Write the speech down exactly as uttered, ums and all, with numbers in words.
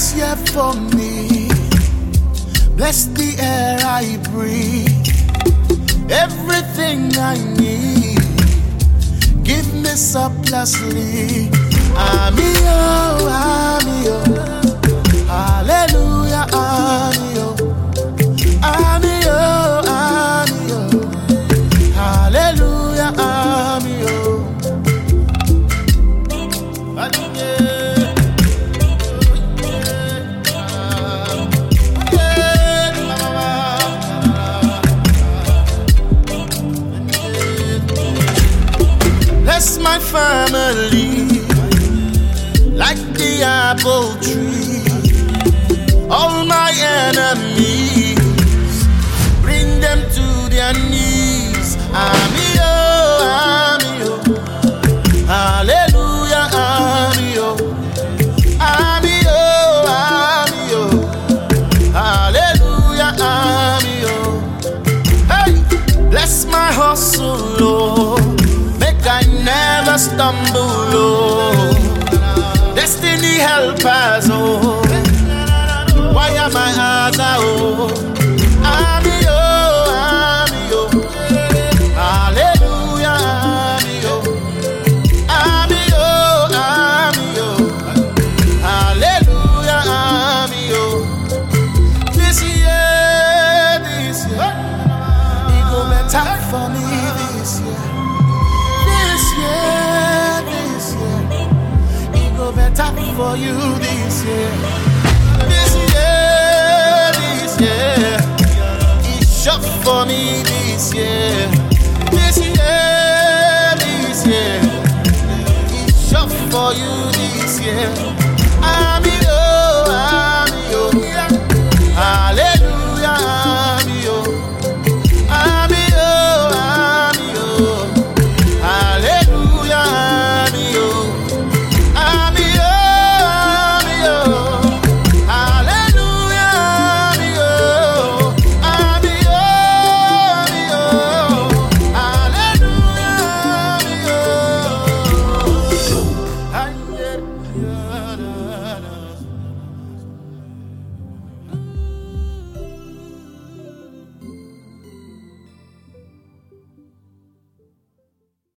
this year for me. Bless the air I breathe, everything I need. Give me surplusly. Ami oh, ami oh, hallelujah, ami oh, ami oh, ami oh, hallelujah, ami oh. Bless my family like the apple tree. All my enemies, bring them to their knees. Ami oh, ami oh, hallelujah, ami oh, ami oh, ami oh, hallelujah, ami oh. Hey, bless my hustle, Lord. I never stumble, oh. Destiny helpers, oh. Why am I as oh? Ami oh, ami oh, hallelujah, ami oh, ami oh, ami oh, hallelujah, ami oh. This year, this year, it go better for me this year. Better for you this year.